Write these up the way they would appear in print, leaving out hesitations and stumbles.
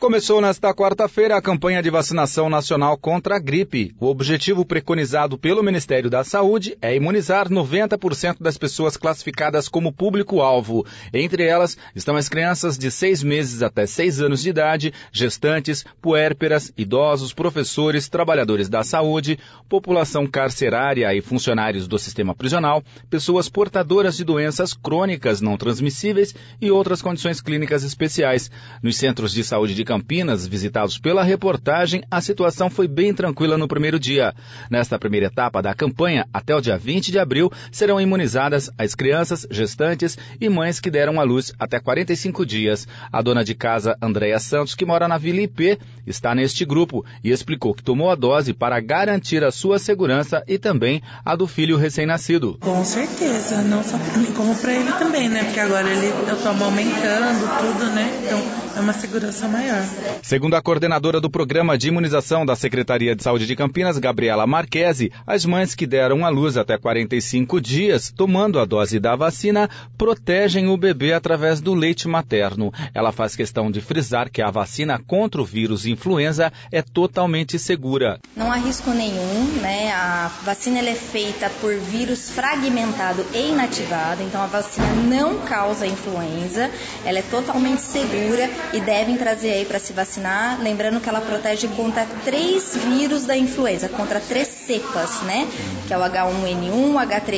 Começou nesta quarta-feira a campanha de vacinação nacional contra a gripe. O objetivo preconizado pelo Ministério da Saúde é imunizar 90% das pessoas classificadas como público-alvo. Entre elas estão as crianças de 6 meses até 6 anos de idade, gestantes, puérperas, idosos, professores, trabalhadores da saúde, população carcerária e funcionários do sistema prisional, pessoas portadoras de doenças crônicas não transmissíveis e outras condições clínicas especiais. Nos centros de saúde de Campinas, visitados pela reportagem, a situação foi bem tranquila no primeiro dia. Nesta primeira etapa da campanha, até o dia 20 de abril, serão imunizadas as crianças, gestantes e mães que deram à luz até 45 dias. A dona de casa, Andréia Santos, que mora na Vila IP, está neste grupo e explicou que tomou a dose para garantir a sua segurança e também a do filho recém-nascido. Com certeza, não só para mim, como para ele também, né? Porque agora eu estou amamentando tudo, né? Então é uma segurança maior. Segundo a coordenadora do programa de imunização da Secretaria de Saúde de Campinas, Gabriela Marquesi, as mães que deram à luz até 45 dias, tomando a dose da vacina, protegem o bebê através do leite materno. Ela faz questão de frisar que a vacina contra o vírus influenza é totalmente segura. Não há risco nenhum, né? A vacina ela é feita por vírus fragmentado e inativado, então a vacina não causa influenza, ela é totalmente segura e devem trazer aí para se vacinar, lembrando que ela protege contra 3 vírus da influenza, contra 3 cepas, né? Que é o H1N1,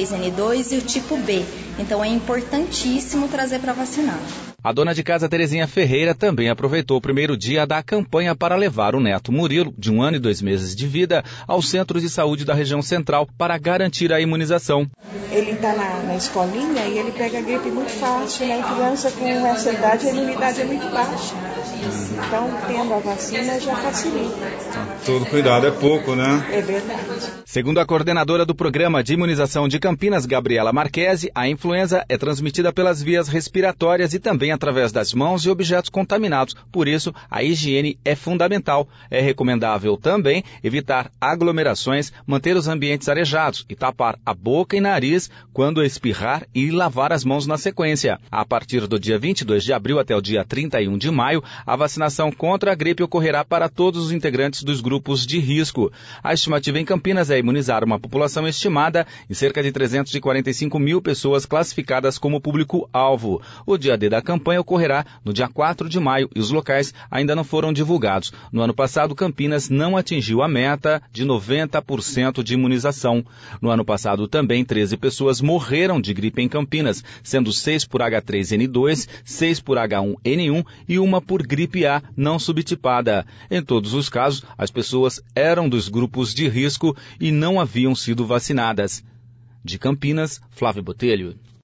H3N2 e o tipo B. Então é importantíssimo trazer para vacinar. A dona de casa Terezinha Ferreira também aproveitou o primeiro dia da campanha para levar o neto Murilo, de 1 ano e 2 meses de vida, ao centro de saúde da região central para garantir a imunização. Ele está na escolinha e ele pega a gripe muito fácil, né? A criança com essa idade, a imunidade é muito baixa. Então, tendo a vacina já facilita. Todo cuidado é pouco, né? É verdade. Segundo a coordenadora do programa de imunização de Campinas, Gabriela Marquesi, a influenza é transmitida pelas vias respiratórias e também através das mãos e objetos contaminados. Por isso, a higiene é fundamental. É recomendável também evitar aglomerações, manter os ambientes arejados e tapar a boca e nariz quando espirrar e lavar as mãos na sequência. A partir do dia 22 de abril até o dia 31 de maio, a vacinação contra a gripe ocorrerá para todos os integrantes dos grupos de risco. A estimativa em Campinas é imunizar uma população estimada em cerca de 345 mil pessoas classificadas como público-alvo. O dia D da campanha ocorrerá no dia 4 de maio e os locais ainda não foram divulgados. No ano passado, Campinas não atingiu a meta de 90% de imunização. No ano passado também 13 pessoas morreram de gripe em Campinas, sendo 6 por H3N2, 6 por H1N1 e 1 por gripe A não subtipada. Em todos os casos, as pessoas eram dos grupos de risco e não haviam sido vacinadas. De Campinas, Flávio Botelho.